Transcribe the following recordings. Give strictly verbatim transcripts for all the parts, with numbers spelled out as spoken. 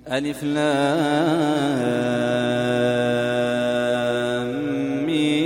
ألف لام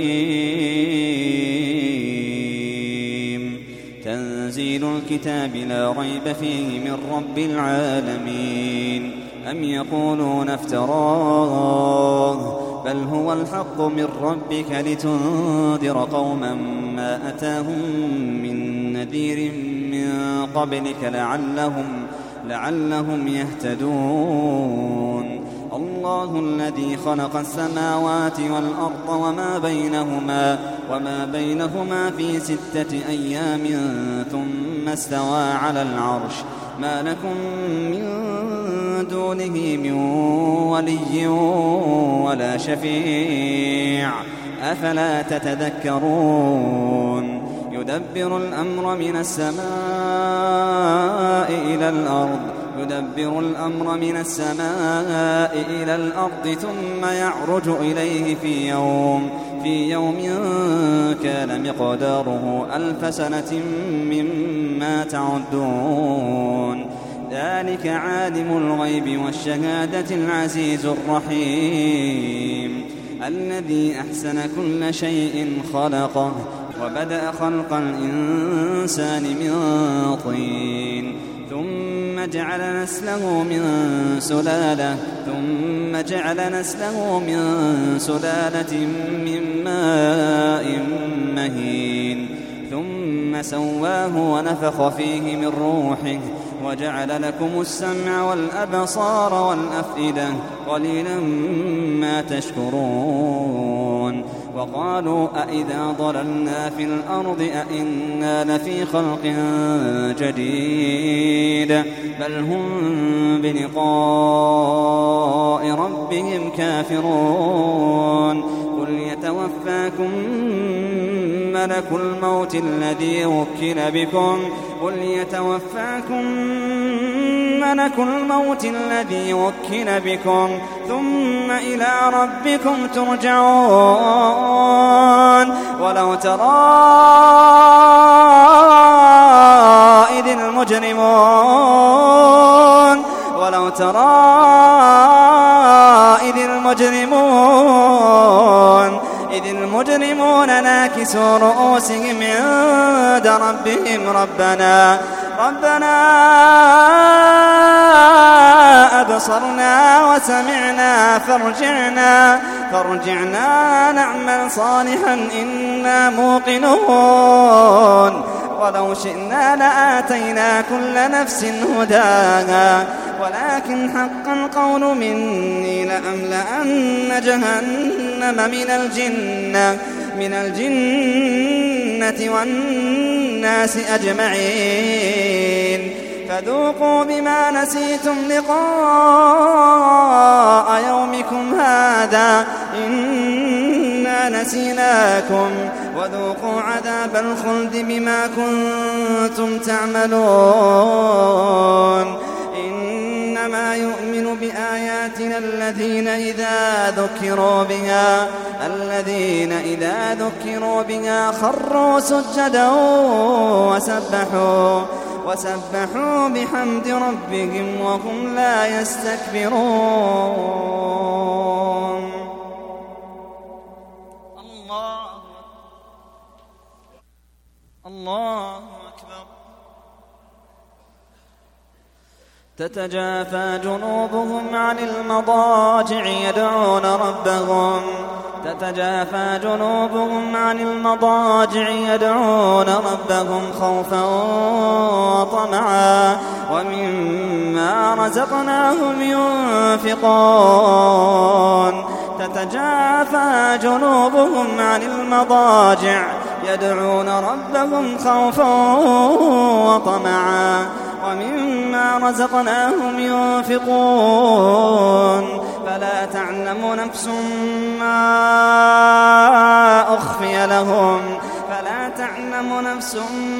ميم. تنزيل الكتاب لا ريب فيه من رب العالمين. أم يقولون افتراه بل هو الحق من ربك لتنذر قوما ما أتاهم من نذير من قبلك لعلهم, لعلهم يهتدون. الله الذي خلق السماوات والأرض وما بينهما, وما بينهما في ستة أيام ثم استوى على العرش. ما لكم من دونه من ولي ولا شفيع أفلا تتذكرون. يدبر الأمر من السماء إلى الأرض يدبر الأمر من السماء إلى الأرض ثم يعرج إليه في يوم في يوم كان مقداره ألف سنة مما تعدون. ذلك عالم الغيب والشهادة العزيز الرحيم الذي أحسن كل شيء خلقه وبدأ خلق الإنسان من طين ثم جعل نسله من سلالة ثم جعل نسله من سلالة من ماء مهين ثم سواه ونفخ فيه من روحه وجعل لكم السمع والأبصار والأفئدة قليلا ما تشكرون. وقالوا أئذا ضللنا في الأرض أئنا لفي خلق جديد بل هم بلقاء ربهم كافرون. قل يتوفاكم ملك الموت الذي وكل بكم قل يتوفاكم ملك الموت الذي وكل بكم ثم إلى ربكم ترجعون. ولو ترى إذ المجرمون ولو ترى إذ المجرمون إذ المجرمون ناكسوا رؤوسهم عند ربهم ربنا ربنا أبصرنا وسمعنا فارجعنا فارجعنا نعمل صالحا إنا موقنون. ولو شئنا لآتينا كل نفس هداها ولكن حق القول مني لأملأن جهنم من الجنة من الجنة والناس أجمعين. فذوقوا بما نسيتم لقاء يومكم هذا إنا نسيناكم وذوقوا عذاب الخلد بما كنتم تعملون. إنما يؤمن بآياتنا الذين إذا ذكروا بها الذين إذا ذكروا بها خروا سجدا وسبحوا وسبحوا بحمد ربهم وهم لا يستكبرون. الله الله أكبر. تتجافى جنوبهم عن المضاجع يدعون ربهم تتجافى جنوبهم عن المضاجع يدعون ربهم خوفا وطمعا ومما رزقناهم ينفقون. تتجافى جنوبهم عن المضاجع يدعون ربهم خوفا وطمعا ومما رزقناهم ينفقون. فلا تعلم نفس ما أخفي لهم فلا تعلم نفس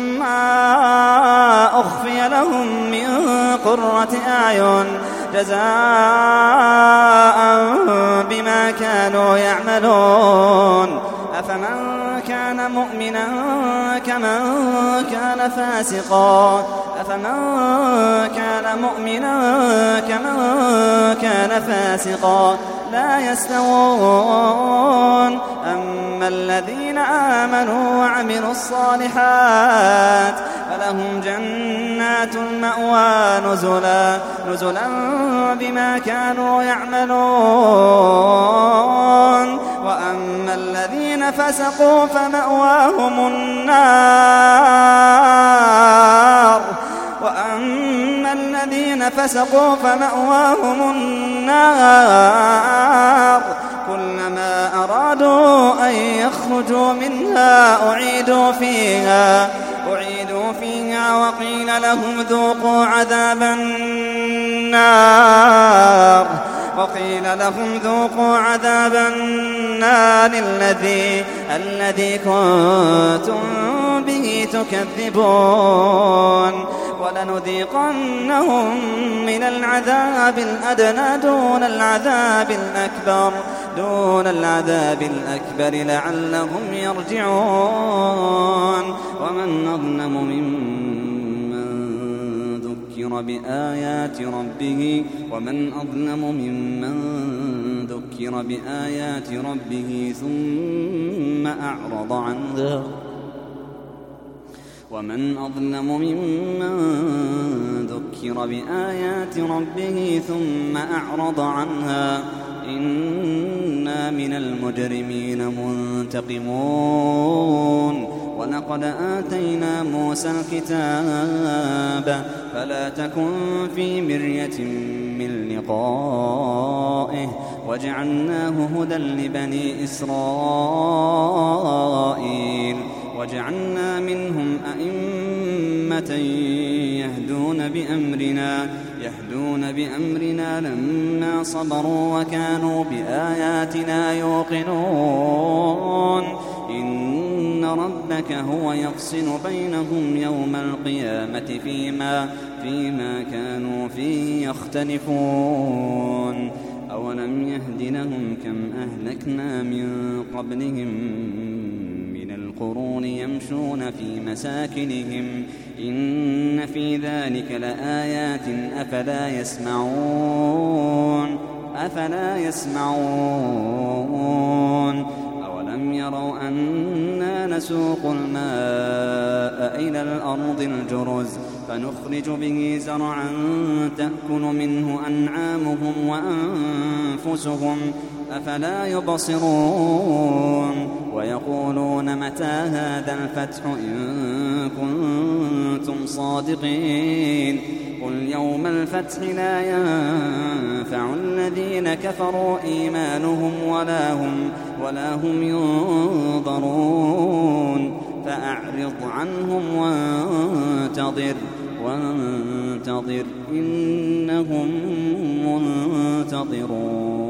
ما أخفي لهم من قرة أعين جزاء بما كانوا يعملون. أفمن كان كان مؤمنا كمن كان فاسقا أفمن كان مؤمنا كمن كان فاسقا لا يستوون أما الذين آمنوا وعملوا الصالحات فلهم جنات المأوى نزلا نزلا بما كانوا يعملون وأما الذين فسقوا فمأواهم النار وأما الذين فسقوا فمأواهم النار كلما أرادوا أن يخرجوا منها أعيدوا فيها أعيدوا فيها وقيل لهم ذوقوا عذاب النار وقيل لهم ذوقوا عذاب النار الذي الذي كنتم به تكذبون ولنذيقنهم من العذاب الأدنى دون العذاب الأكبر دون العذاب الأكبر لعلهم يرجعون ومن أظلم ممن ذكر بآيات ربه ومن أظلم ممن ذكر بآيات ربه ثم أعرض عنها ومن أظلم ممن ذكر بآيات ربه ثم أعرض عنها إنا من المجرمين منتقمون ولقد آتينا موسى الكتاب فلا تكن في مرية من لقائه وجعلناه هدى لبني إسرائيل وجعلنا منهم أئمة يهدون بأمرنا يهدون بأمرنا لما صبروا وكانوا بآياتنا يوقنون إن ربك هو يفصل بينهم يوم القيامة فيما فيما كانوا فيه يختلفون أولم يهد لهم كم أهلكنا من قبلهم من القرون يمشون في مساكنهم إن في ذلك لآيات أفلا يسمعون أفلا يسمعون أولم يروا أنا نسوق الماء إلى الأرض الجرز فنخرج به زرعا تأكل منه أنعامهم وأنفسهم أفلا يبصرون ويقولون متى هذا الفتح إن كنتم صادقين قل يوم الفتح لا ينفع الذين كفروا إيمانهم ولا هم, ولا هم ينظرون فأعرض عنهم وانتظر وانتظر إنهم منتظرون.